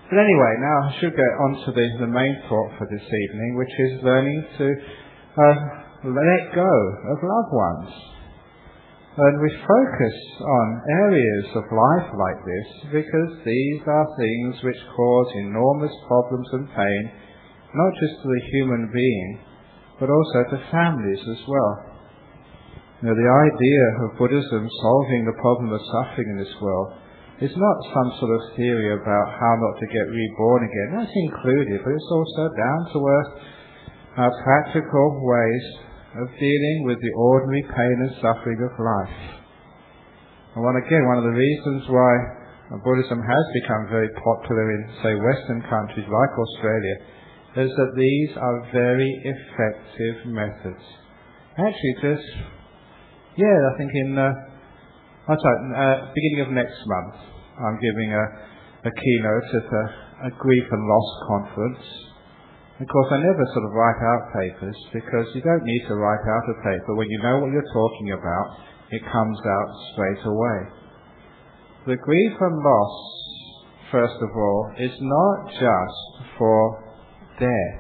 But anyway, now I should get on to the main thought for this evening, which is learning to let go of loved ones. And we focus on areas of life like this because these are things which cause enormous problems and pain, not just to the human being, but also to families as well. You know, the idea of Buddhism solving the problem of suffering in this world is not some sort of theory about how not to get reborn again. That's included, but it's also down-to-earth, practical ways of dealing with the ordinary pain and suffering of life. And one of the reasons why Buddhism has become very popular in, say, Western countries like Australia, is that these are very effective methods. Actually, I think in beginning of next month, I'm giving a keynote at a grief and loss conference. Of course, I never sort of write out papers because you don't need to write out a paper. When you know what you're talking about, it comes out straight away. The grief and loss, first of all, is not just for death.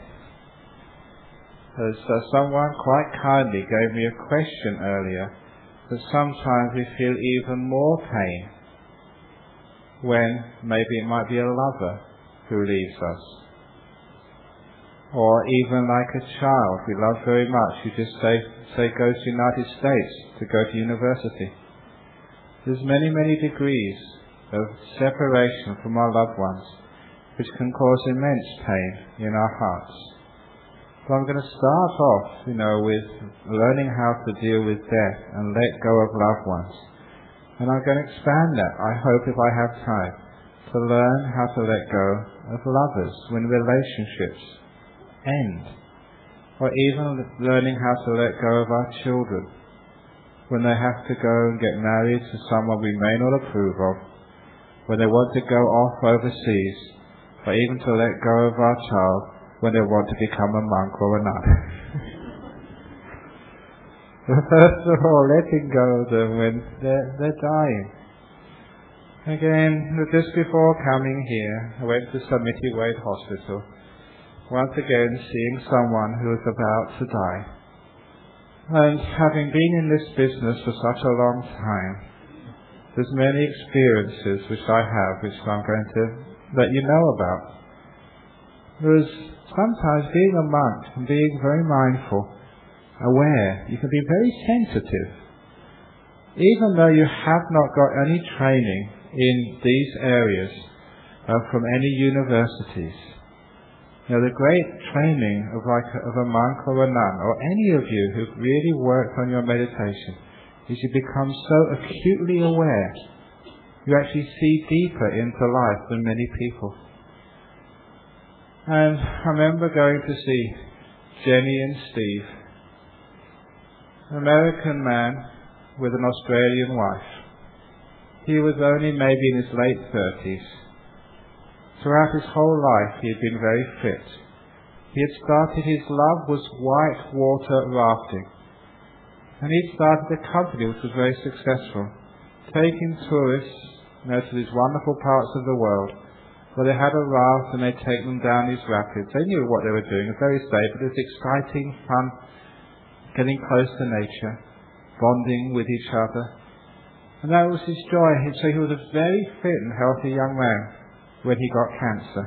As someone quite kindly gave me a question earlier, that sometimes we feel even more pain when maybe it might be a lover who leaves us. Or even like a child we love very much, who just say go to the United States to go to university. There's many, many degrees of separation from our loved ones, which can cause immense pain in our hearts. So I'm going to start off, with learning how to deal with death and let go of loved ones. And I'm going to expand that, I hope, if I have time, to learn how to let go of lovers when relationships end. Or even learning how to let go of our children when they have to go and get married to someone we may not approve of, when they want to go off overseas, or even to let go of our child when they want to become a monk or a nun. First of all, letting go of them when they're dying. Again, just before coming here, I went to Samiti Wade Hospital, once again seeing someone who was about to die. And having been in this business for such a long time, there's many experiences which I have, which I'm going to let you know about. There's sometimes being a monk and being very mindful, aware, you can be very sensitive. Even though you have not got any training in these areas from any universities. The great training of a monk or a nun, or any of you who've really worked on your meditation, is you become so acutely aware. You actually see deeper into life than many people. And I remember going to see Jenny and Steve, an American man with an Australian wife. He was only maybe in his late 30s. Throughout his whole life he had been very fit. He had started, his love was white water rafting. And he started a company which was very successful, taking tourists to these wonderful parts of the world, where they had a raft and they'd take them down these rapids. They knew what they were doing, it was very safe, but it was exciting, fun, getting close to nature, bonding with each other. And that was his joy. So he was a very fit and healthy young man when he got cancer.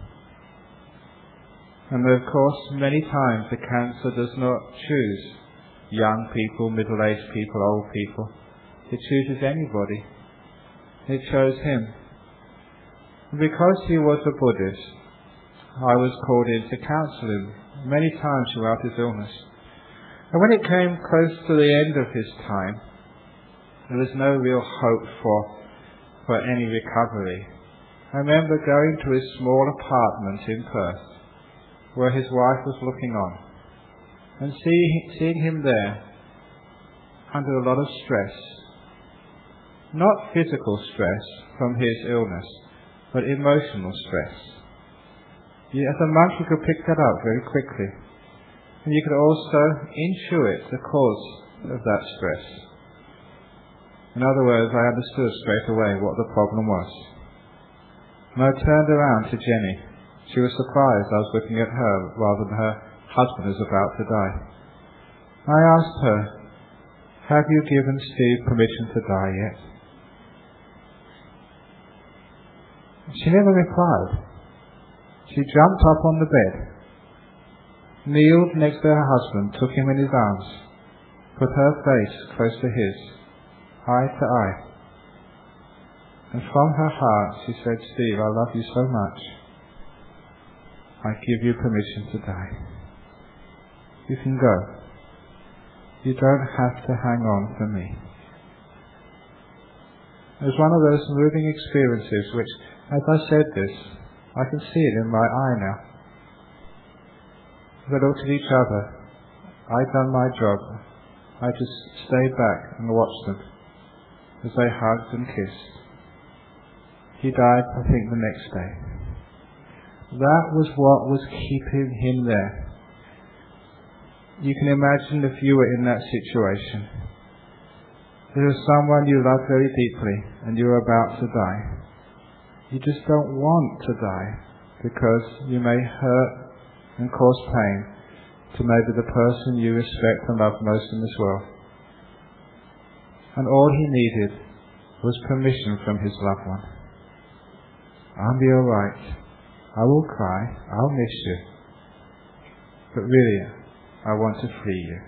And of course, many times the cancer does not choose young people, middle-aged people, old people. It chooses anybody. It chose him. And because he was a Buddhist, I was called in to counsel him many times throughout his illness. And when it came close to the end of his time, there was no real hope for any recovery. I remember going to his small apartment in Perth, where his wife was looking on, and seeing him there under a lot of stress. Not physical stress from his illness, but emotional stress. As a monk you could pick that up very quickly. And you could also intuit the cause of that stress. In other words, I understood straight away what the problem was. And I turned around to Jenny. She was surprised I was looking at her rather than her husband was about to die. I asked her, "Have you given Steve permission to die yet?" She never replied. She jumped up on the bed, kneeled next to her husband, took him in his arms, put her face close to his, eye to eye. And from her heart she said, "Steve, I love you so much. I give you permission to die. You can go. You don't have to hang on for me." It was one of those moving experiences which, as I said this, I can see it in my eye now. We looked at each other. I'd done my job. I just stayed back and watched them as they hugged and kissed. He died, I think, the next day. That was what was keeping him there. You can imagine if you were in that situation. There is someone you love very deeply and you're about to die. You just don't want to die because you may hurt and cause pain to maybe the person you respect and love most in this world. And all he needed was permission from his loved one. "I'll be alright. I will cry. I'll miss you. But really, I want to free you."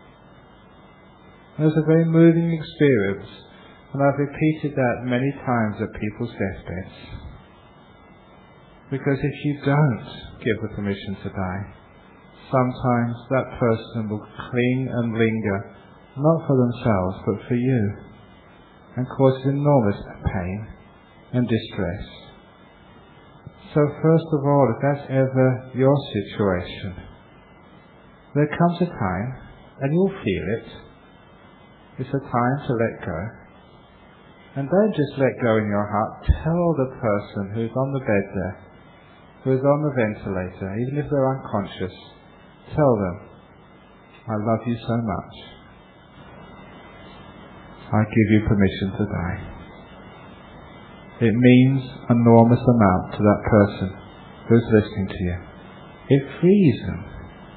It was a very moving experience, and I've repeated that many times at people's deathbeds. Because if you don't give the permission to die, sometimes that person will cling and linger, not for themselves, but for you, and cause enormous pain and distress. So first of all, if that's ever your situation, there comes a time, and you'll feel it, it's a time to let go. And don't just let go in your heart. Tell the person who's on the bed there, who is on the ventilator, even if they're unconscious, tell them, "I love you so much. I give you permission to die." It means an enormous amount to that person who's listening to you. It frees them.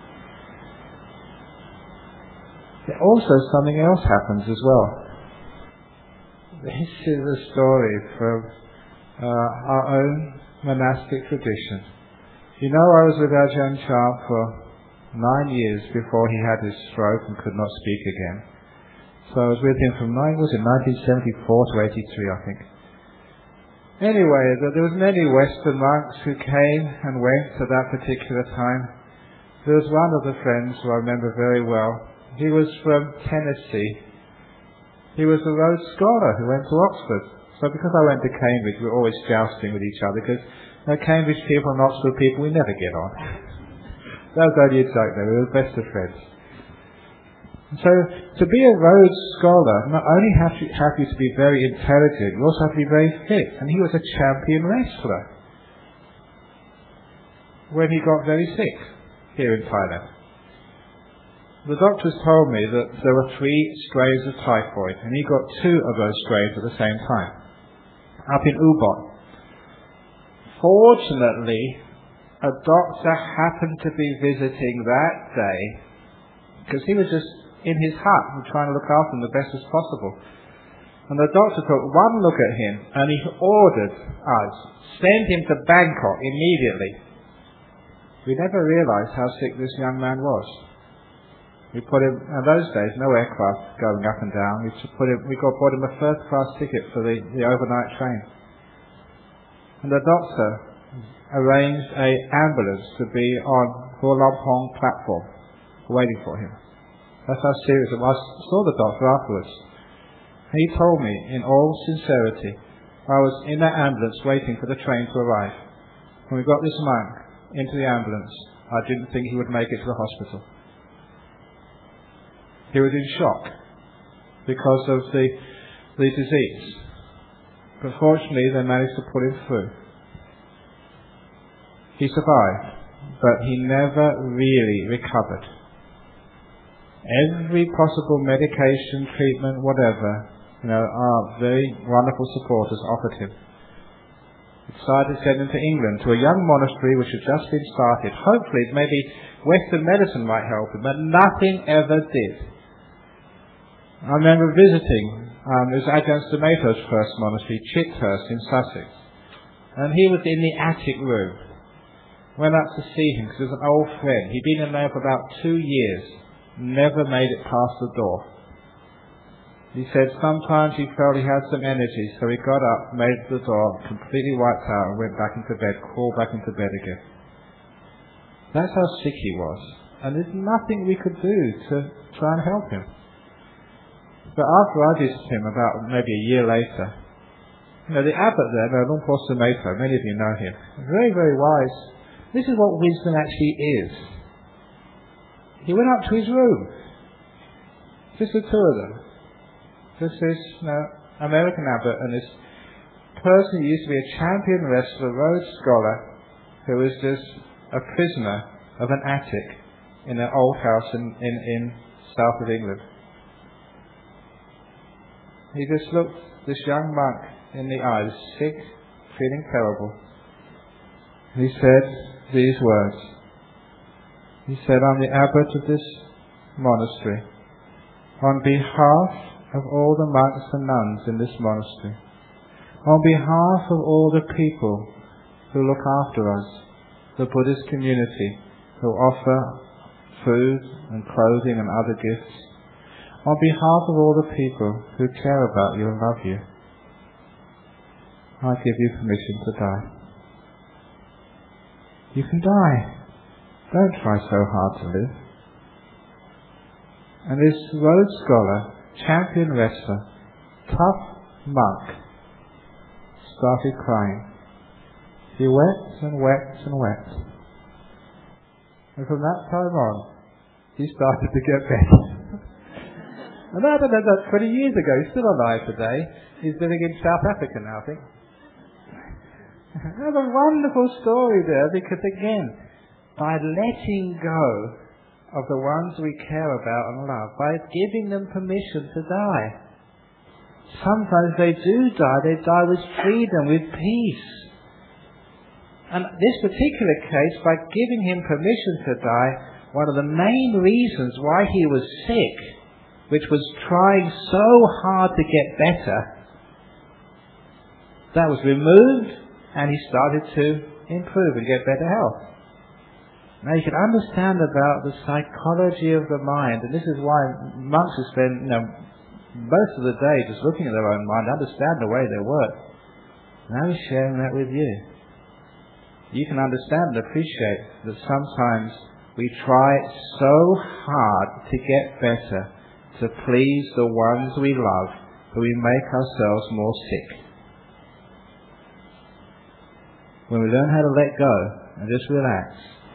Also, something else happens as well. This is a story from our own monastic tradition. You know, I was with Ajahn Chah for 9 years before he had his stroke and could not speak again. So I was with him from 1974 to 83, I think. Anyway, there was many Western monks who came and went at that particular time. There was one of the friends who I remember very well. He was from Tennessee. He was a Rhodes Scholar who went to Oxford. So because I went to Cambridge, we were always jousting with each other because Cambridge people and Oxford people, we never get on. That was only a joke though, we were the best of friends. So to be a Rhodes Scholar, not only have you to be very intelligent, you also have to be very fit. And he was a champion wrestler when he got very sick here in Thailand. The doctors told me that there were 3 strains of typhoid, and he got 2 of those strains at the same time, up in Ubon. Fortunately, a doctor happened to be visiting that day, because he was just in his hut and trying to look after him the best as possible. And the doctor took one look at him, and he ordered us, send him to Bangkok immediately. We never realized how sick this young man was. We put him, in those days, no aircraft going up and down. We bought him a first-class ticket for the overnight train. And the doctor arranged an ambulance to be on Hua Lamphong platform, waiting for him. That's how serious it was. I saw the doctor afterwards. He told me, in all sincerity, I was in that ambulance waiting for the train to arrive. When we got this monk into the ambulance, I didn't think he would make it to the hospital. He was in shock because of the disease. But fortunately, they managed to pull him through. He survived, but he never really recovered. Every possible medication, treatment, whatever, our very wonderful supporters offered him. decided to send him to England, to a young monastery which had just been started. Hopefully, maybe Western medicine might help him, but nothing ever did. I remember visiting, it was Ajahn Sumedho's first monastery, Chithurst in Sussex. And he was in the attic room. Went up to see him because he was an old friend. He'd been in there for about 2 years. Never made it past the door. He said sometimes he felt he had some energy, so he got up, made it to the door, completely wiped out and went back into bed, crawled back into bed again. That's how sick he was. And there's nothing we could do to try and help him. But after I visited him about maybe a year later, the abbot there, Luang Por Sumedho, many of you know him, very, very wise. This is what wisdom actually is. He went up to his room, just the two of them. Just this American abbot and this person who used to be a champion wrestler, Rhodes Scholar, who was just a prisoner of an attic in an old house in south of England. He just looked this young monk in the eyes, sick, feeling terrible. He said these words. He said, "I'm the abbot of this monastery. On behalf of all the monks and nuns in this monastery, on behalf of all the people who look after us, the Buddhist community who offer food and clothing and other gifts, on behalf of all the people who care about you and love you, I give you permission to die. You can die. Don't try so hard to live." And this Rhodes Scholar, champion wrestler, tough monk, started crying. He wept and wept and wept. And from that time on, he started to get better. And I don't know, that's 20 years ago. He's still alive today. He's living in South Africa now, I think. There's a wonderful story there, because again, by letting go of the ones we care about and love, by giving them permission to die. Sometimes they do die, they die with freedom, with peace. And this particular case, by giving him permission to die, one of the main reasons why he was sick, which was trying so hard to get better, that was removed, and he started to improve and get better health. Now you can understand about the psychology of the mind, and this is why monks who spend most of the day just looking at their own mind, understand the way they work. Now he's sharing that with you. You can understand and appreciate that sometimes we try so hard to get better, to please the ones we love, that we make ourselves more sick. When we learn how to let go and just relax,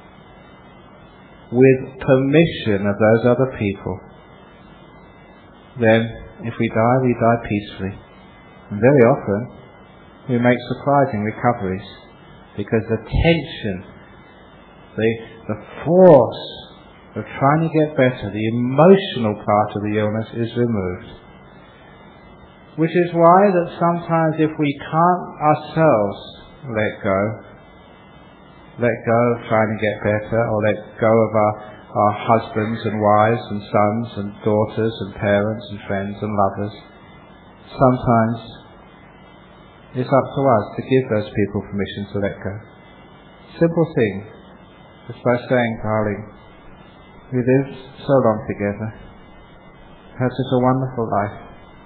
with permission of those other people, then if we die peacefully. And very often we make surprising recoveries, because the tension, the force of trying to get better, the emotional part of the illness is removed. Which is why that sometimes if we can't ourselves let go of trying to get better, or let go of our husbands and wives and sons and daughters and parents and friends and lovers, sometimes it's up to us to give those people permission to let go. Simple thing, just by saying, "Darling, we lived so long together, had such a wonderful life.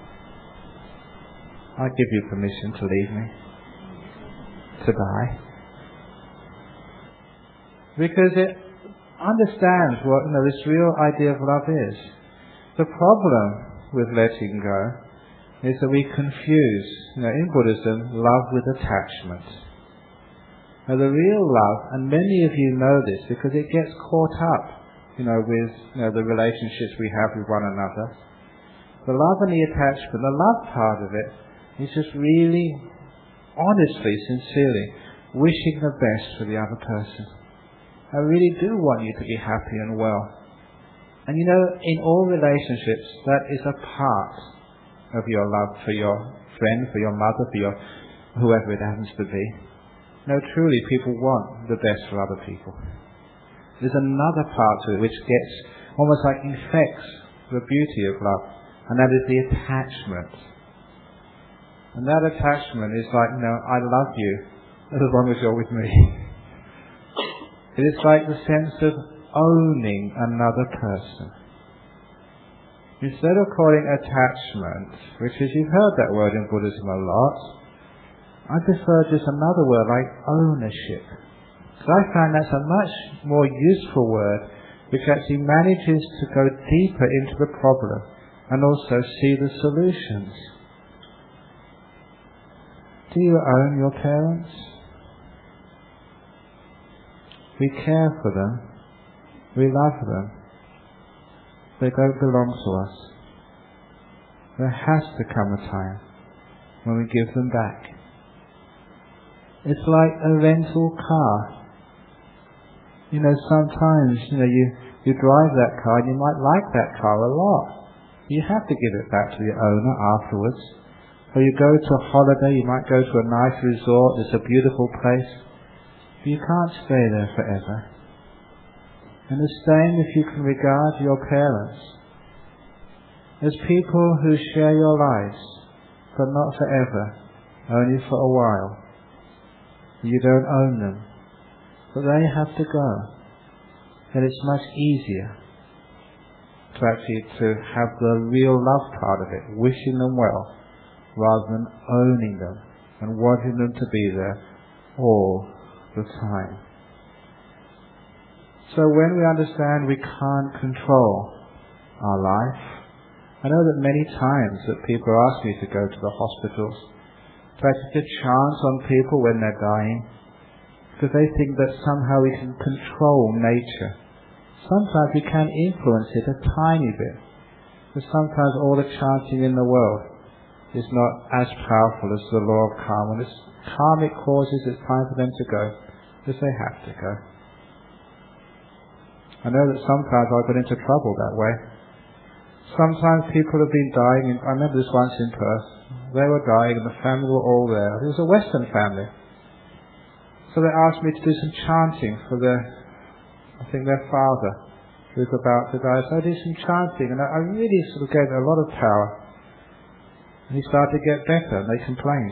I give you permission to leave me, to die." Because it understands what this real idea of love is. The problem with letting go is that we confuse, in Buddhism, love with attachment. Now the real love, and many of you know this because it gets caught up, with the relationships we have with one another. The love and the attachment, the love part of it, is just really, honestly, sincerely, wishing the best for the other person. I really do want you to be happy and well. And in all relationships, that is a part of your love for your friend, for your mother, for your whoever it happens to be. No, truly, people want the best for other people. There's another part to it which gets almost like infects the beauty of love, and that is the attachment. And that attachment is like, I love you as long as you're with me. It is like the sense of owning another person. Instead of calling attachment, which is, you've heard that word in Buddhism a lot, I prefer just another word like ownership. Because I find that's a much more useful word which actually manages to go deeper into the problem and also see the solutions. Do you own your parents? We care for them. We love them. They don't belong to us. There has to come a time when we give them back. It's like a rental car. Sometimes, you drive that car and you might like that car a lot. You have to give it back to the owner afterwards. Or you go to a holiday, you might go to a nice resort, it's a beautiful place. But you can't stay there forever. And the same if you can regard your parents as people who share your lives, but not forever, only for a while. You don't own them, but they have to go. And it's much easier to have the real love part of it, wishing them well, rather than owning them and wanting them to be there all the time. So when we understand we can't control our life, I know that many times that people ask me to go to the hospitals, to chant on people when they're dying, because they think that somehow we can control nature. Sometimes we can influence it a tiny bit, but sometimes all the chanting in the world is not as powerful as the law of karma. When it's karmic causes, it's time for them to go, because they have to go. I know that sometimes I got into trouble that way. Sometimes people have been dying. I remember this once in Perth. They were dying and the family were all there. It was a Western family. So they asked me to do some chanting for their father, who was about to die. So I did some chanting, and I really sort of gave it a lot of power. And he started to get better, and they complained.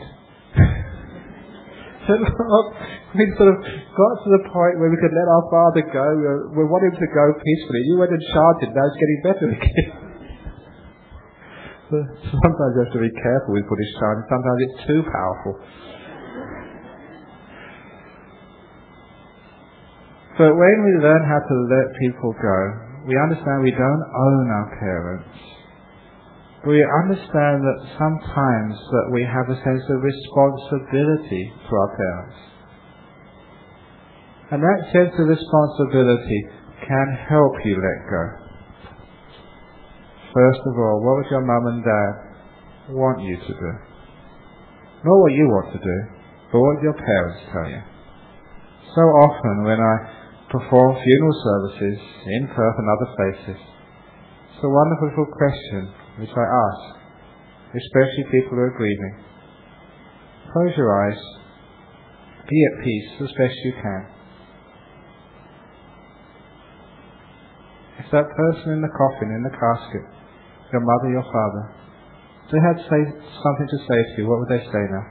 So we sort of got to the point where we could let our father go. We wanted him to go peacefully. You went and chanted, now it's getting better again. So sometimes you have to be careful with Buddhist chanting. Sometimes it's too powerful. But when we learn how to let people go, we understand we don't own our parents. We understand that sometimes that we have a sense of responsibility to our parents. And that sense of responsibility can help you let go. First of all, what would your mum and dad want you to do? Not what you want to do, but what your parents tell you. So often when I perform funeral services in Perth and other places, it's a wonderful little question which I ask, especially people who are grieving. Close your eyes, be at peace as best you can. If that person in the coffin, in the casket, your mother, your father, if they had something to say to you, what would they say now?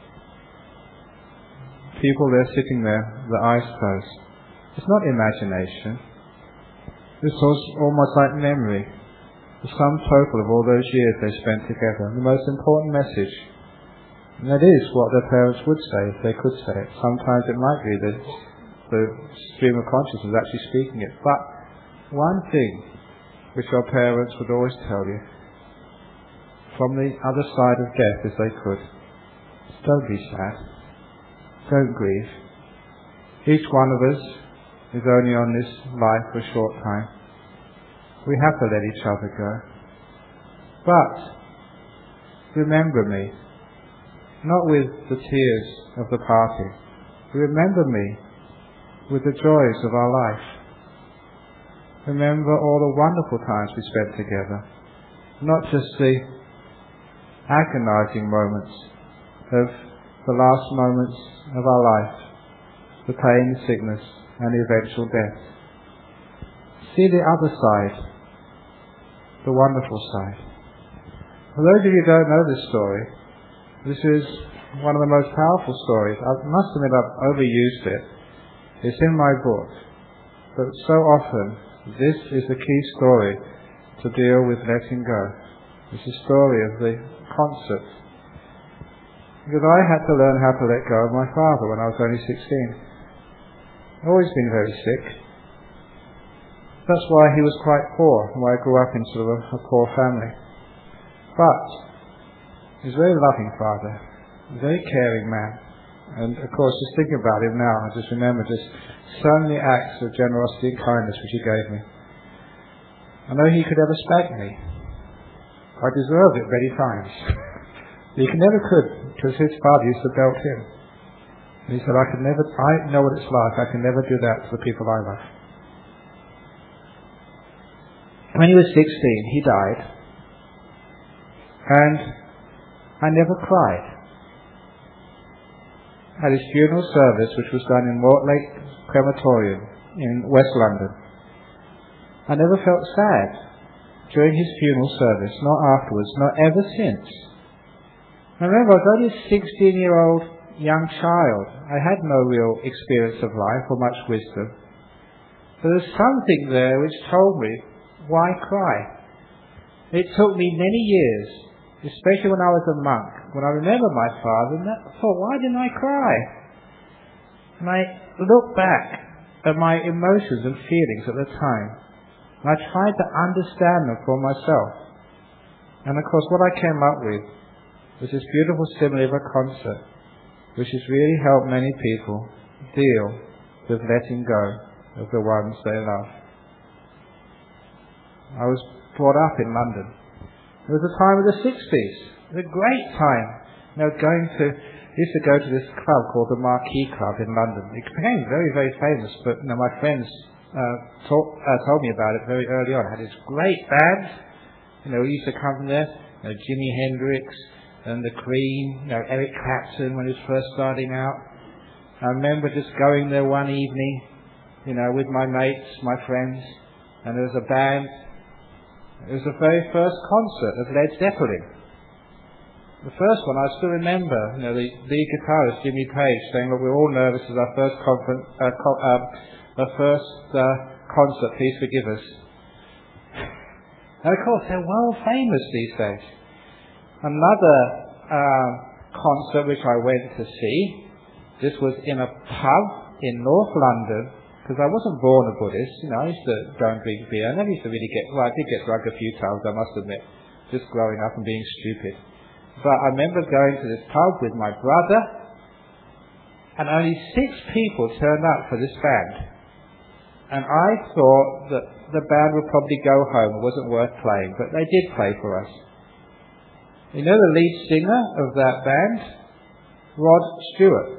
People there sitting there, the eyes closed. It's not imagination. It's almost like memory. The sum total of all those years they spent together. The most important message. And that is what their parents would say if they could say it. Sometimes it might be that the stream of consciousness is actually speaking it. But one thing which your parents would always tell you from the other side of death if they could, is don't be sad. Don't grieve. Each one of us is only on this life for a short time. We have to let each other go. But remember me, not with the tears of the parting. Remember me with the joys of our life. Remember all the wonderful times we spent together, not just the agonizing moments of the last moments of our life the pain, the sickness, and the eventual death. See the other side, the wonderful side. For those of you who don't know this story, this is one of the most powerful stories. I must admit I've overused it. It's in my book. But so often, this is the key story to deal with letting go. It's the story of the concert. Because I had to learn how to let go of my father when I was only 16. I've always been very sick. That's why he was quite poor, and why I grew up in sort of a poor family. But he was a very loving father, a very caring man. And of course, just thinking about him now, I just remember just so many acts of generosity and kindness which he gave me. I know he could never spank me. I deserved it many times. He never could, because his father used to belt him. And he said, I know what it's like, I can never do that to the people I love. When he was 16, he died. And I never cried. At his funeral service, which was done in Mortlake Crematorium in West London, I never felt sad during his funeral service, not afterwards, not ever since. I remember I was only a 16-year-old young child. I had no real experience of life or much wisdom. But there was something there which told me, why cry? It took me many years, especially when I was a monk, when I remember my father, and I thought, why didn't I cry? And I looked back at my emotions and feelings at the time, and I tried to understand them for myself. And of course, what I came up with was this beautiful simile of a concert, which has really helped many people deal with letting go of the ones they love. I was brought up in London. It was the time of the 60s. It was a great time. Used to go to this club called the Marquee Club in London. It became very, very famous, but my friends told me about it very early on. It had this great band. We used to come from there. Jimi Hendrix and the Cream, Eric Clapton when he was first starting out. I remember just going there one evening, with my mates, my friends, and there was a band. It was the very first concert of Led Zeppelin. The first one, I still remember, the lead guitarist, Jimmy Page, saying, look, we're all nervous as our first concert, please forgive us. And of course, they're world famous these days. Another concert which I went to see, this was in a pub in North London, because I wasn't born a Buddhist. I used to go and drink beer. I never used to really I did get drunk a few times, I must admit, just growing up and being stupid. But I remember going to this pub with my brother, and only 6 people turned up for this band. And I thought that the band would probably go home, it wasn't worth playing, but they did play for us. The lead singer of that band? Rod Stewart.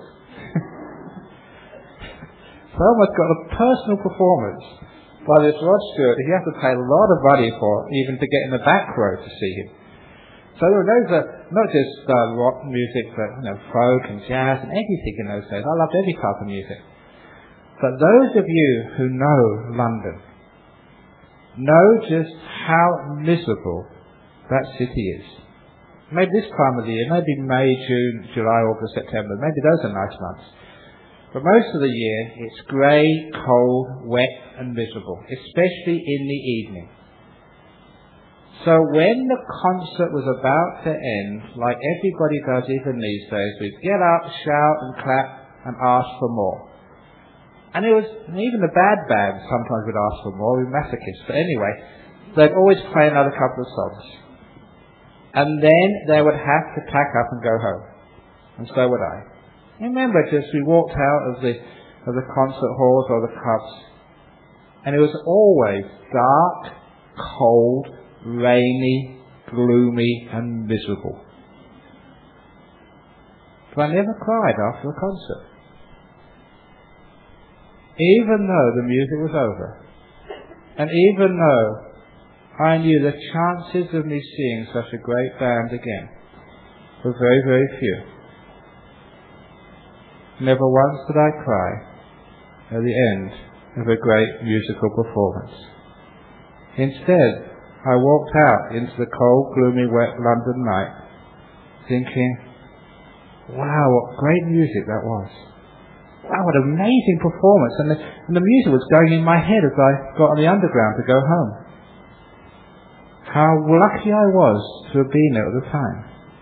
Someone's got a personal performance by this Rod Stewart. You have to pay a lot of money for, even to get in the back row to see him. So those are not just rock music, but folk and jazz and everything in those days. I loved every type of music. But those of you who know London know just how miserable that city is. Maybe this time of the year, maybe May, June, July, August, September, maybe those are nice months. But most of the year, it's grey, cold, wet and miserable, especially in the evening. So when the concert was about to end, like everybody does even these days, we'd get up, shout and clap and ask for more. And even the bad bands sometimes would ask for more, we were masochists. But anyway, they'd always play another couple of songs. And then they would have to pack up and go home. And so would I. I remember we walked out of the concert halls or the clubs, and it was always dark, cold, rainy, gloomy and miserable. But I never cried after the concert. Even though the music was over, and even though I knew the chances of me seeing such a great band again were very, very few. Never once did I cry at the end of a great musical performance. Instead, I walked out into the cold, gloomy, wet London night, thinking, wow, what great music that was. Wow, what an amazing performance. And the music was going in my head as I got on the underground to go home. How lucky I was to have been there at the time.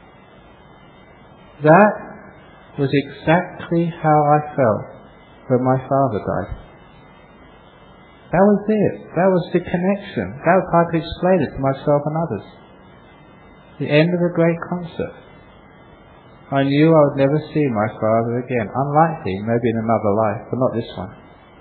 That was exactly how I felt when my father died. That was it. That was the connection. That was how I could explain it to myself and others. The end of a great concert. I knew I would never see my father again. Unlikely, maybe in another life, but not this one.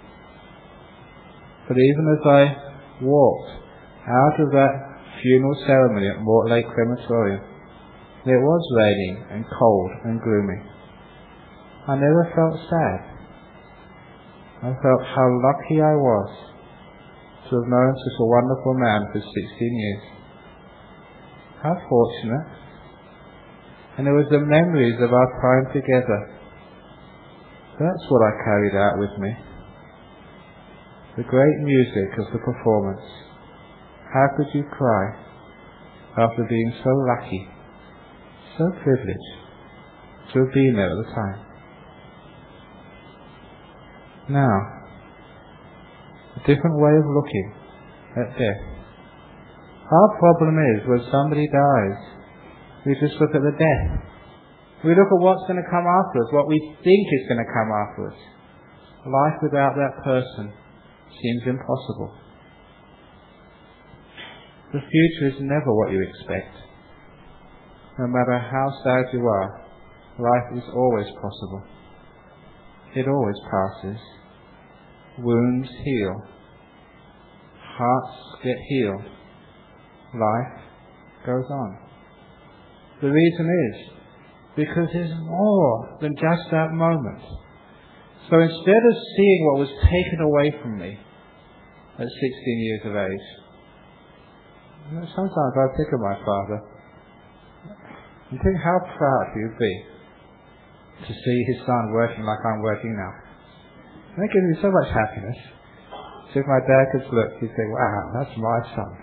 But even as I walked out of that funeral ceremony at Mortlake Crematorium, it was raining and cold and gloomy. I never felt sad. I felt how lucky I was to have known such a wonderful man for 16 years. How fortunate. And it was the memories of our time together. That's what I carried out with me. The great music of the performance. How could you cry after being so lucky, so privileged to have been there at the time? Now, a different way of looking at death. Our problem is when somebody dies, we just look at the death. We look at what's going to come after us, what we think is going to come after us. Life without that person seems impossible. The future is never what you expect. No matter how sad you are, life is always possible. It always passes. Wounds heal. Hearts get healed. Life goes on. The reason is because there's more than just that moment. So instead of seeing what was taken away from me at 16 years of age, sometimes I think of my father and think how proud he would be to see his son working like I'm working now. That gives me so much happiness. So if my dad could look, he'd say, wow, that's my son.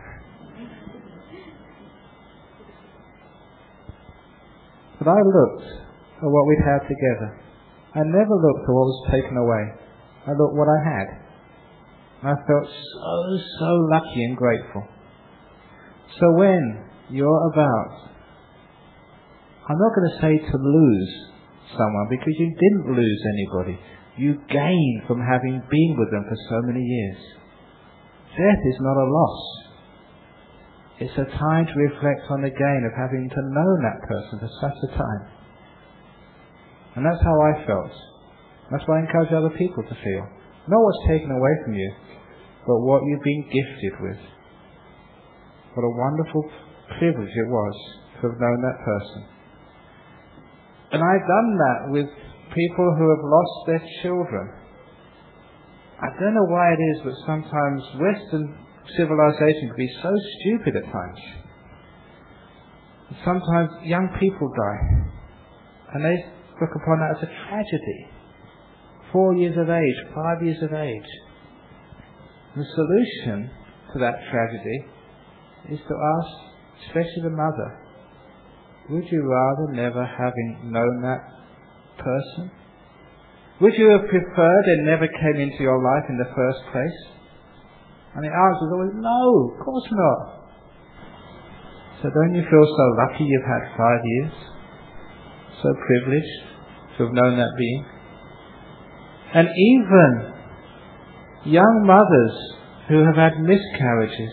But I looked at what we'd had together. I never looked at what was taken away. I looked what I had. I felt so lucky and grateful. So when you're about, I'm not going to say to lose someone, because you didn't lose anybody. You gained from having been with them for so many years. Death is not a loss. It's a time to reflect on the gain of having to know that person for such a time. And that's how I felt. That's why I encourage other people to feel. Not what's taken away from you, but what you've been gifted with. What a wonderful privilege it was to have known that person. And I've done that with people who have lost their children. I don't know why it is, but sometimes Western civilization can be so stupid at times. Sometimes young people die, and they look upon that as a tragedy. 4 years of age, 5 years of age. The solution to that tragedy is to ask, especially the mother, would you rather never having known that person? Would you have preferred it never came into your life in the first place? And the answer is always, no, of course not. So don't you feel so lucky you've had 5 years? So privileged to have known that being? And even young mothers who have had miscarriages,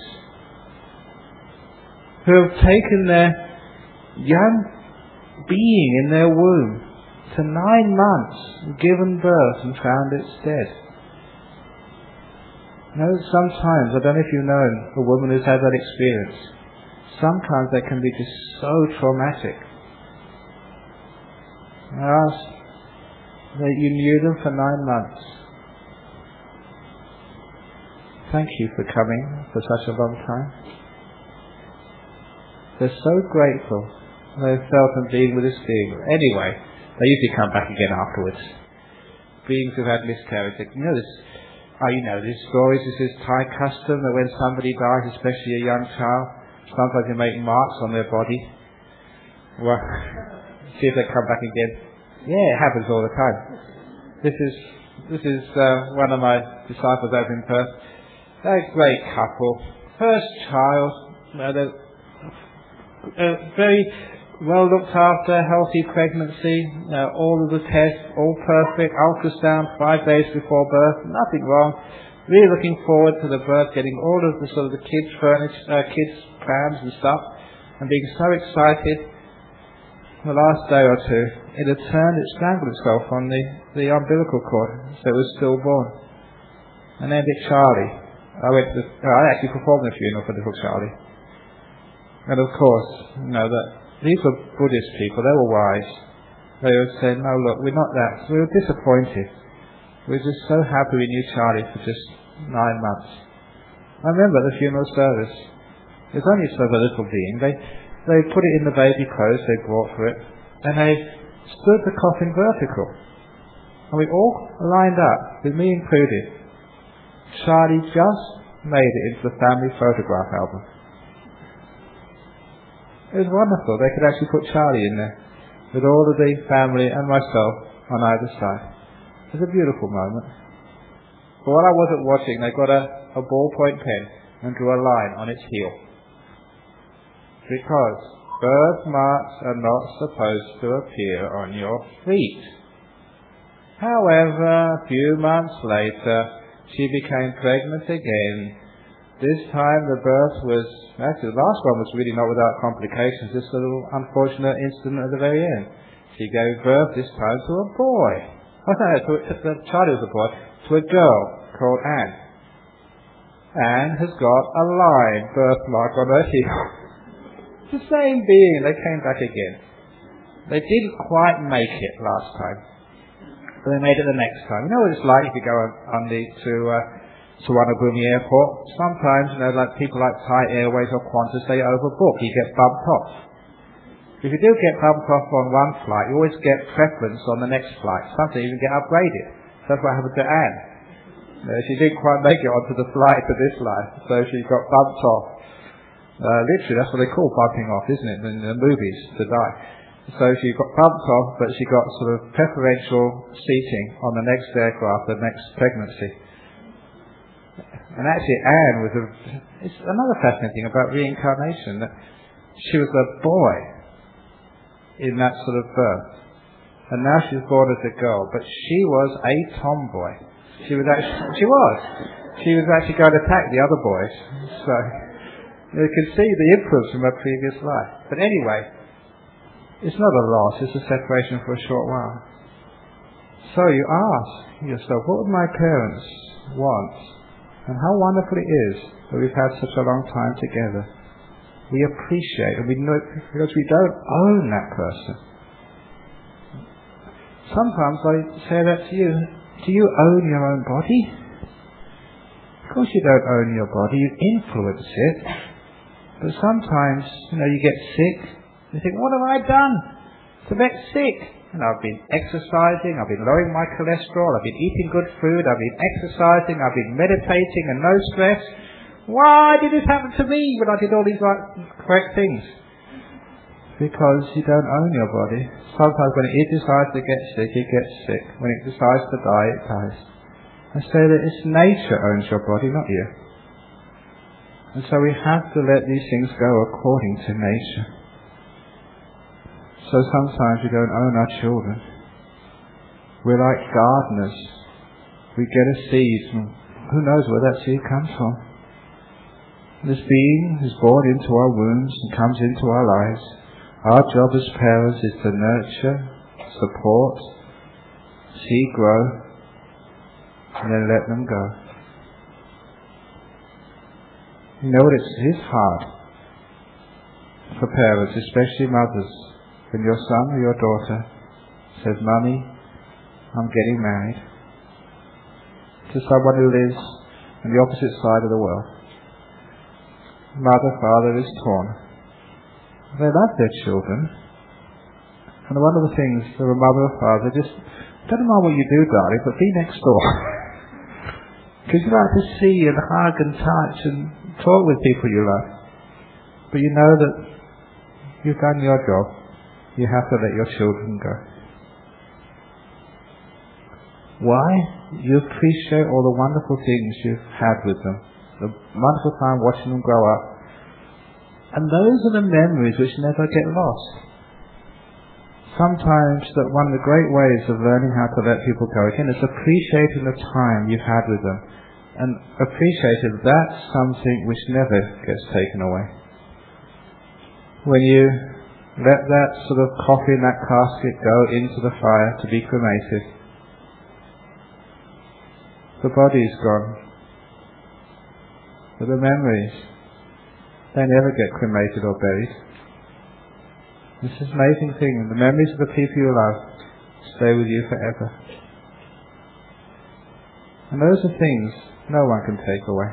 who have taken their young being in their womb to 9 months and given birth and found it dead. You know, sometimes, I don't know if you've known a woman who's had that experience, sometimes they can be just so traumatic. I asked that you knew them for 9 months. Thank you for coming for such a long time. They're so grateful. They felt them being with us being. Anyway, they usually come back again afterwards. beings who've had miscarriage. You know this. You know these stories. This is Thai custom that when somebody dies, especially a young child, sometimes they make marks on their body. Well, see if they come back again. Yeah, it happens all the time. This is one of my disciples over in Perth. They're a great couple. First child, they're very well looked after, healthy pregnancy, all of the tests, all perfect, ultrasound 5 days before birth, nothing wrong. Really looking forward to the birth, getting all of the sort of the kids' furniture, kids' prams and stuff, and being so excited. The last day or two, it had turned, it strangled itself on the umbilical cord, so it was stillborn. And then Charlie, I actually performed the funeral for little Charlie. And of course, that these were Buddhist people, they were wise. They would say, no look, we're not that, so we were disappointed. We were just so happy we knew Charlie for just 9 months. I remember at the funeral service, it was only sort of a little being, they put it in the baby clothes they brought for it, and they stood the coffin vertical. And we all lined up, with me included. Charlie just made it into the family photograph album. It was wonderful. They could actually put Charlie in there, with all of the family and myself on either side. It was a beautiful moment. But while I wasn't watching, they got a ballpoint pen and drew a line on its heel. Because birthmarks are not supposed to appear on your feet. However, a few months later, she became pregnant again. This time the birth was, actually the last one was really not without complications, just a little unfortunate incident at the very end. She gave birth this time to a boy. The child was a boy, to a girl called Anne. Anne has got a line birthmark on her heel. The same being, they came back again. They didn't quite make it last time, but they made it the next time. You know what it's like if you go to Suvarnabhumi Airport? Sometimes, like people like Thai Airways or Qantas, they overbook. You get bumped off. If you do get bumped off on one flight, you always get preference on the next flight. Sometimes you even get upgraded. That's what happened to Anne. She didn't quite make it onto the flight to this life, so she got bumped off. Literally, that's what they call bumping off, isn't it, in the movies, to die. So she got bumped off, but she got sort of preferential seating on the next aircraft, the next pregnancy. And actually Anne it's another fascinating thing about reincarnation, that she was a boy in that sort of birth. And now she's born as a girl, but she was a tomboy. She was actually going to attack the other boys. So you can see the influence from her previous life. But anyway, it's not a loss, it's a separation for a short while. So you ask yourself, what would my parents want? And how wonderful it is that we've had such a long time together. We appreciate, and we know it because we don't own that person. Sometimes I say that to you. Do you own your own body? Of course you don't own your body, you influence it. But sometimes, you get sick, you think, what have I done to get sick? And I've been exercising, I've been lowering my cholesterol, I've been eating good food, I've been exercising, I've been meditating and no stress. Why did this happen to me when I did all these correct things? Because you don't own your body. Sometimes when it decides to get sick, it gets sick. When it decides to die, it dies. I say that it's nature owns your body, not you. And so we have to let these things go according to nature. So sometimes we don't own our children. We're like gardeners. We get a seed, and who knows where that seed comes from. This being is born into our wombs and comes into our lives. Our job as parents is to nurture, support, see grow, and then let them go. It is hard for parents, especially mothers, when your son or your daughter says, Mummy, I'm getting married, to someone who lives on the opposite side of the world. Mother, father is torn. They love their children. And one of the things of a mother or father, just Don't mind what you do, darling, but be next door. Because you like to see and hug and touch and talk with people you love. But you know that you've done your job. You have to let your children go. Why? You appreciate all the wonderful things you've had with them. The wonderful time watching them grow up. And those are the memories which never get lost. Sometimes that one of the great ways of learning how to let people go again is appreciating the time you've had with them. And appreciating that's something which never gets taken away. When you let that sort of coffee in that casket go into the fire to be cremated, the body's gone. But the memories, they never get cremated or buried. This is an amazing thing. The memories of the people you love stay with you forever. And those are things no one can take away.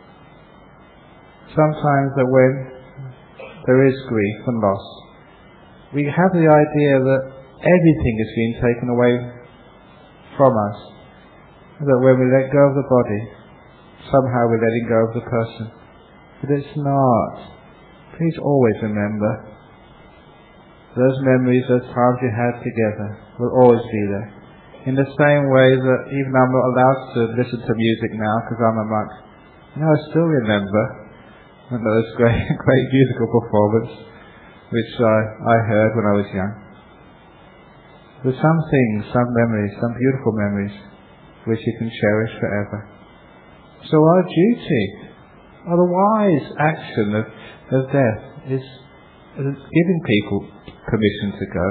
Sometimes that when there is grief and loss, we have the idea that everything is being taken away from us. That when we let go of the body, somehow we're letting go of the person. But it's not. Please always remember, those memories, those times you had together, will always be there. In the same way that even I'm not allowed to listen to music now because I'm a monk, I still remember those great musical performances which I heard when I was young. There's some things, some memories, some beautiful memories which you can cherish forever. So our duty, or the wise action of death is giving people permission to go,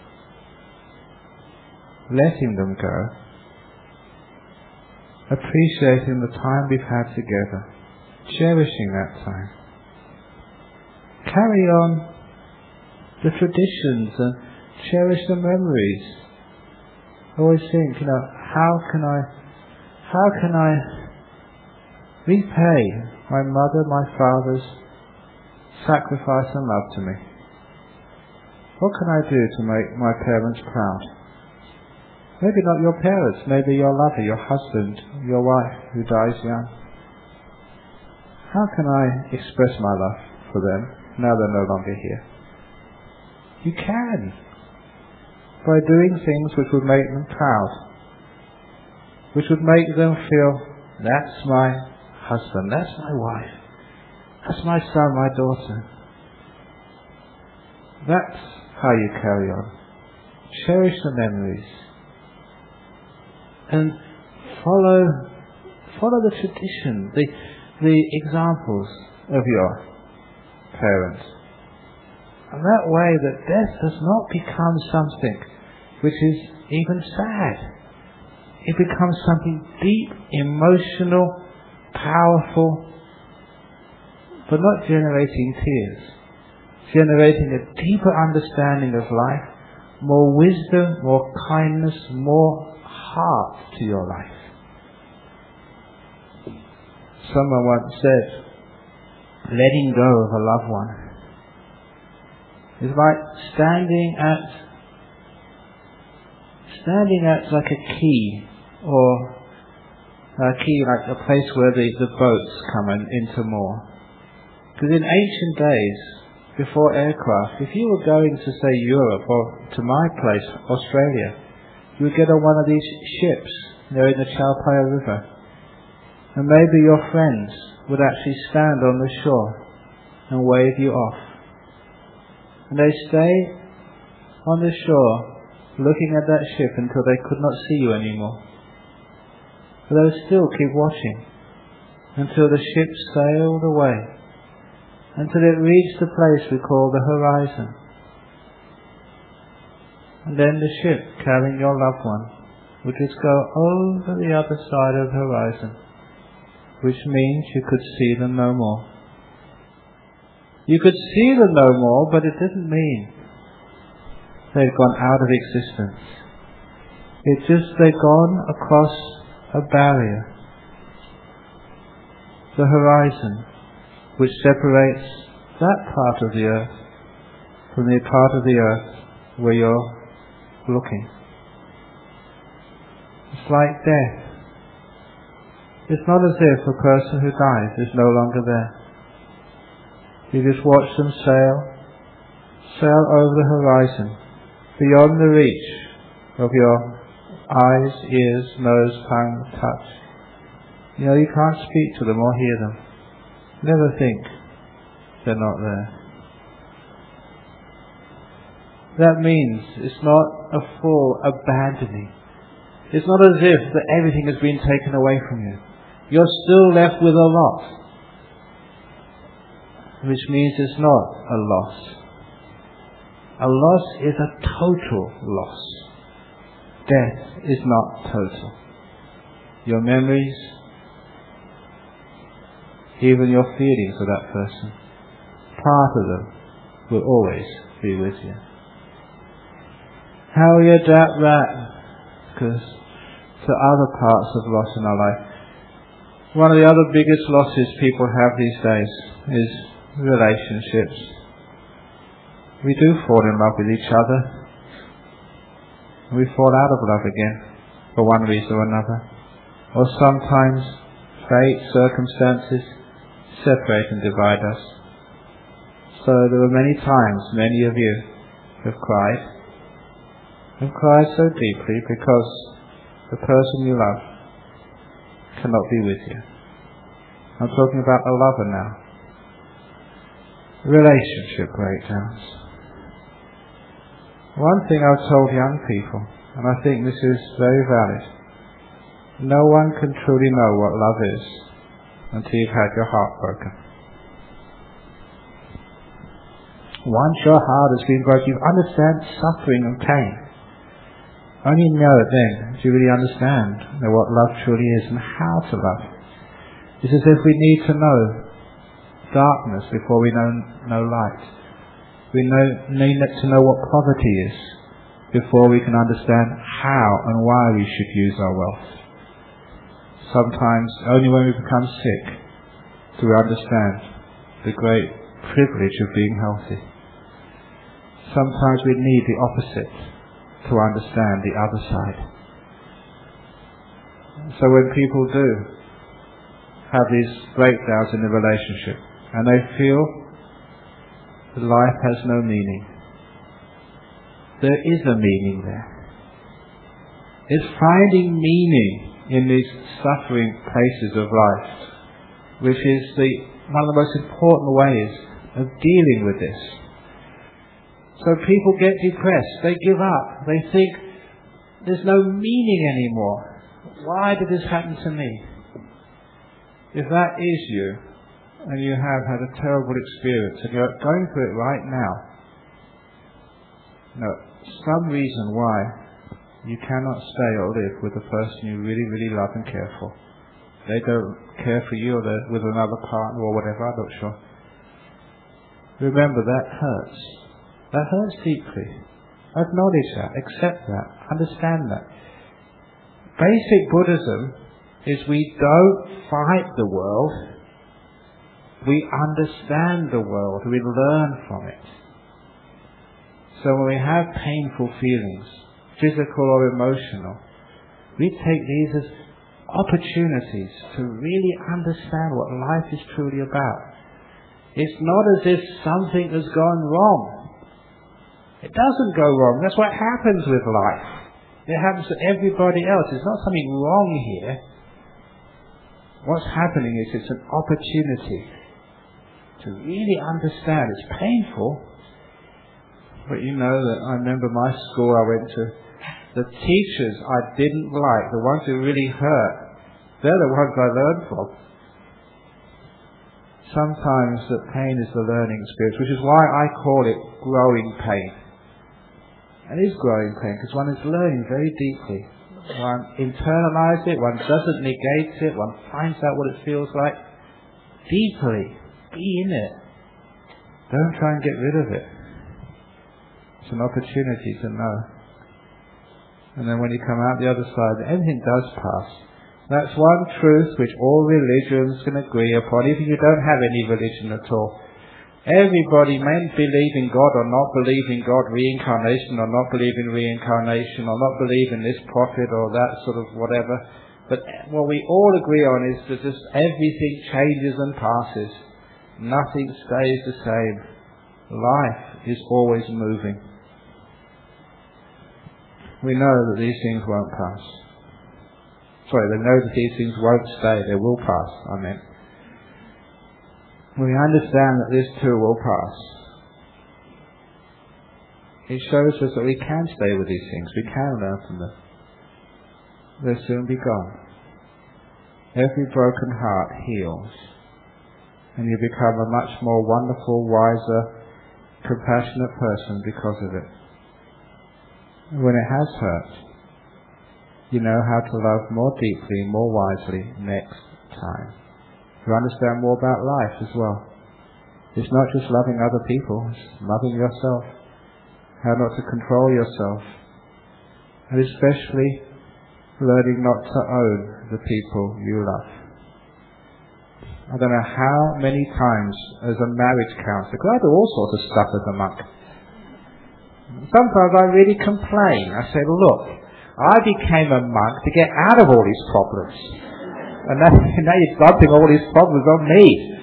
letting them go, appreciating the time we've had together, cherishing that time. Carry on the traditions and cherish the memories. Always think, how can I repay my mother, my father's sacrifice and love to me? What can I do to make my parents proud? Maybe not your parents, maybe your lover, your husband, your wife who dies young. How can I express my love for them now they're no longer here? You can, by doing things which would make them proud, which would make them feel, that's my husband, that's my wife, that's my son, my daughter. That's how you carry on. Cherish the memories and follow the tradition, the examples of your parents. And that way that death does not become something which is even sad. It becomes something deep, emotional, powerful, but not generating tears. Generating a deeper understanding of life, more wisdom, more kindness, more heart to your life. Someone once said, letting go of a loved one is like standing at like a quay, or a quay like a place where the boats come into moor. Because in ancient days, before aircraft, if you were going to, say, Europe or to my place, Australia, you would get on one of these ships, in the Chao River, and maybe your friends would actually stand on the shore and wave you off. And they stay on the shore looking at that ship until they could not see you anymore. But they would still keep watching until the ship sailed away, until it reached the place we call the horizon. And then the ship carrying your loved one would just go over the other side of the horizon, which means you could see them no more. You could see them no more, but it didn't mean they'd gone out of existence. It's just they'd gone across a barrier, the horizon, which separates that part of the earth from the part of the earth where you're looking. It's like death. It's not as if a person who dies is no longer there. You just watch them sail over the horizon, beyond the reach of your eyes, ears, nose, tongue, touch. You can't speak to them or hear them. Never think they're not there. That means it's not a full abandoning. It's not as if that everything has been taken away from you. You're still left with a lot. Which means it's not a loss. A loss is a total loss. Death is not total. Your memories, even your feelings of that person, part of them will always be with you. How we adapt that to other parts of loss in our life. One of the other biggest losses people have these days is relationships. We do fall in love with each other. We fall out of love again for one reason or another. Or sometimes fate, circumstances separate and divide us. So there were many times many of you have cried so deeply because the person you love cannot be with you. I'm talking about a lover now. Relationship breakdowns. One thing I've told young people, and I think this is very valid, no one can truly know what love is until you've had your heart broken. Once your heart has been broken, you understand suffering and pain. Only know it then do you really understand what love truly is and how to love. It's as if we need to know darkness before we know light. We need to know what poverty is before we can understand how and why we should use our wealth. Sometimes only when we become sick do we understand the great privilege of being healthy. Sometimes we need the opposite to understand the other side. So when people do have these breakdowns in the relationship and they feel that life has no meaning, there is a meaning there. It's finding meaning in these suffering places of life, which is one of the most important ways of dealing with this. So people get depressed, they give up, they think there's no meaning anymore. Why did this happen to me? If that is you, and you have had a terrible experience, and you're going through it right now, some reason why you cannot stay or live with the person you really, really love and care for. They don't care for you or they're with another partner or whatever, I'm not sure. Remember, that hurts. That hurts deeply. Acknowledge that, accept that, understand that. Basic Buddhism is we don't fight the world, we understand the world, we learn from it. So when we have painful feelings, physical or emotional, we take these as opportunities to really understand what life is truly about. It's not as if something has gone wrong. It doesn't go wrong. That's what happens with life. It happens to everybody else. There's not something wrong here. What's happening is it's an opportunity to really understand. It's painful. But you know that I remember my school I went to, the teachers I didn't like, the ones who really hurt, they're the ones I learned from. Sometimes the pain is the learning experience, which is why I call it growing pain. It is growing pain because one is learning very deeply. One internalizes it, one doesn't negate it, one finds out what it feels like deeply. Be in it. Don't try and get rid of it. It's an opportunity to know. And then when you come out the other side, everything does pass. That's one truth which all religions can agree upon, even if you don't have any religion at all. Everybody may believe in God or not believe in God, reincarnation or not believe in reincarnation, or not believe in this prophet or that sort of whatever. But what we all agree on is that just everything changes and passes. Nothing stays the same. Life is always moving. We know that these things won't pass. Sorry, they know that these things won't stay. They will pass, I meant. We understand that this too will pass. It shows us that we can stay with these things. We can learn from them. They'll soon be gone. Every broken heart heals. And you become a much more wonderful, wiser, compassionate person because of it. When it has hurt, you know how to love more deeply, more wisely next time. You understand more about life as well. It's not just loving other people, it's loving yourself. How not to control yourself. And especially learning not to own the people you love. I don't know how many times as a marriage counsellor, because I do all sorts of stuff as a monk. Sometimes I really complain. I say, look, I became a monk to get out of all these problems. And now you're dumping all these problems on me.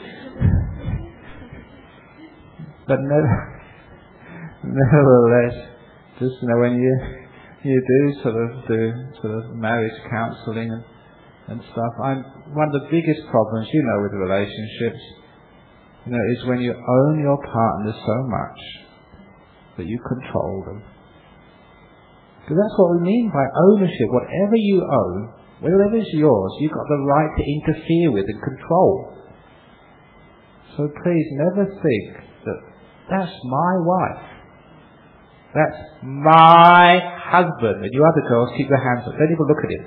But nevertheless, just when you do sort of marriage counselling and stuff, one of the biggest problems, with relationships, is when you own your partner so much that you control them. Because that's what we mean by ownership. Whatever you own, whatever is yours, you've got the right to interfere with and control. So please never think that that's my wife. That's my husband. And you other girls, keep your hands up. Don't even look at him.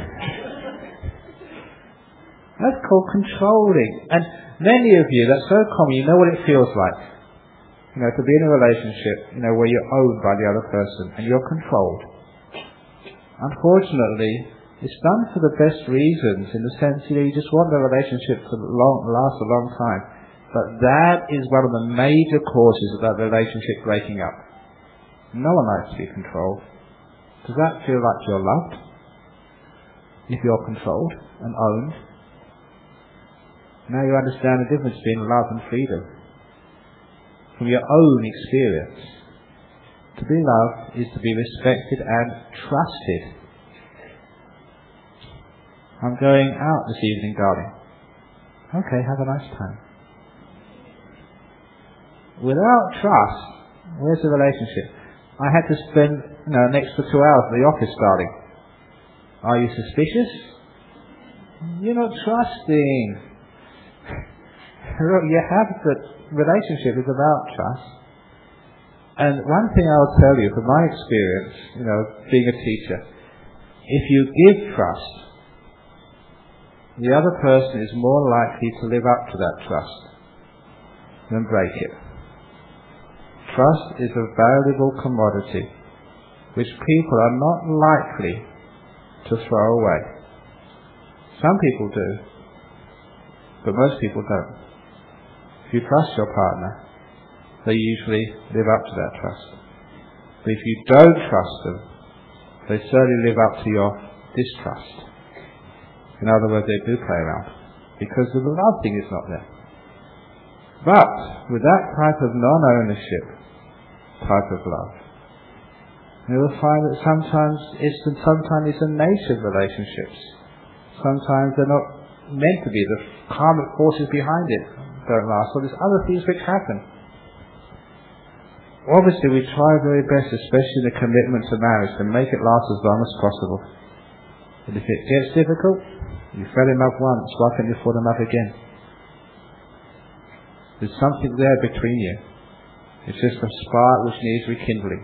That's called controlling. And many of you, that's so common, you know what it feels like. To be in a relationship, where you're owned by the other person and you're controlled. Unfortunately, it's done for the best reasons, in the sense, you just want the relationship to last a long time. But that is one of the major causes of that relationship breaking up. No one likes to be controlled. Does that feel like you're loved? If you're controlled and owned? Now you understand the difference between love and freedom. From your own experience. To be loved is to be respected and trusted. I'm going out this evening, darling. Okay, have a nice time. Without trust, where's the relationship? I had to spend an extra 2 hours at the office, darling. Are you suspicious? You're not trusting. You have the relationship is about trust. And one thing I'll tell you from my experience, being a teacher, if you give trust, the other person is more likely to live up to that trust than break it. Trust is a valuable commodity which people are not likely to throw away. Some people do, but most people don't. If you trust your partner, they usually live up to that trust. But if you don't trust them, they certainly live up to your distrust. In other words, they do play around, because the love thing is not there. But with that type of non-ownership type of love, you will find that sometimes it's the nature of relationships. Sometimes they're not meant to be. The karmic forces behind it don't last. So there's other things which happen. Obviously, we try our very best, especially in the commitment to marriage, to make it last as long as possible. But if it gets difficult, you fell in love once, why can't you fall in love again? There's something there between you. It's just a spark which needs rekindling.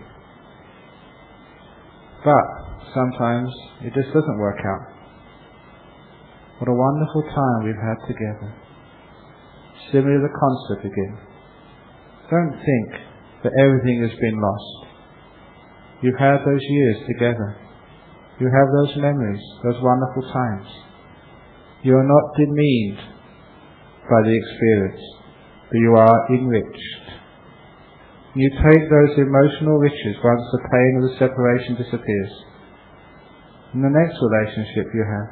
But sometimes it just doesn't work out. What a wonderful time we've had together. Similarly, the concert again. Don't think that everything has been lost. You've had those years together. You have those memories, those wonderful times. You are not demeaned by the experience. but you are enriched. You take those emotional riches once the pain of the separation disappears. And the next relationship you have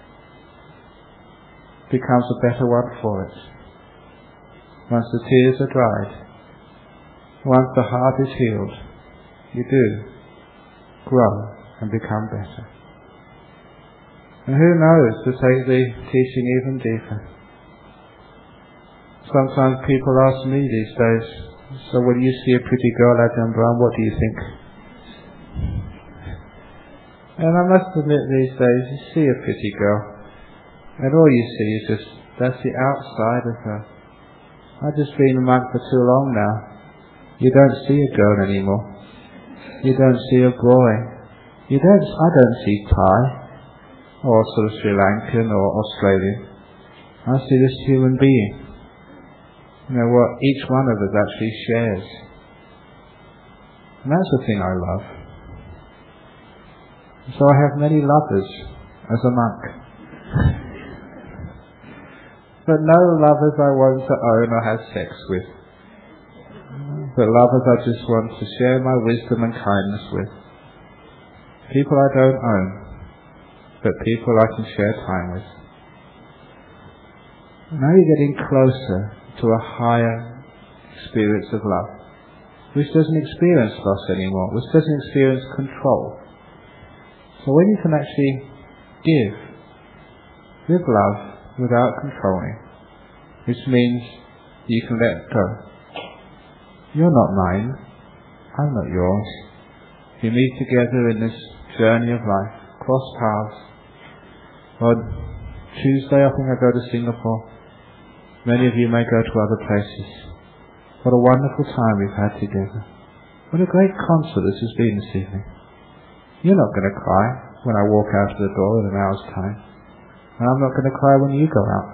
becomes a better one for it. Once the tears are dried, once the heart is healed, you do grow and become better. And who knows, to take the teaching even deeper. Sometimes people ask me these days, so when you see a pretty girl at Ajahn Brahm, what do you think? And I must admit these days, you see a pretty girl, and all you see is just, that's the outside of her. I've just been a monk for too long now. You don't see a girl anymore. You don't see a boy. I don't see Thai, or sort of Sri Lankan or Australian. I see this human being. You know what each one of us actually shares. And that's the thing I love. So I have many lovers as a monk. But no lovers I want to own or have sex with. But lovers I just want to share my wisdom and kindness with. People I don't own, but people I can share time with. Now you're getting closer to a higher experience of love, which doesn't experience loss anymore, which doesn't experience control. So when you can actually give with love without controlling, which means you can let go. You're not mine, I'm not yours. We meet together in this journey of life, cross paths. On Tuesday I think I go to Singapore. Many of you may go to other places. What a wonderful time we've had together. What a great concert this has been this evening. You're not going to cry when I walk out of the door in an hour's time. And I'm not going to cry when you go out.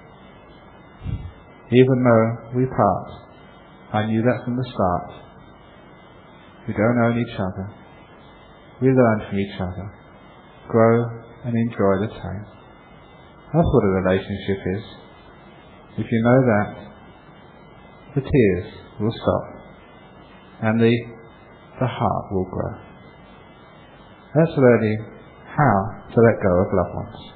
Even though we part, I knew that from the start. We don't own each other. We learn from each other. Grow and enjoy the time. That's what a relationship is. If you know that, the tears will stop and the heart will grow. That's learning how to let go of loved ones.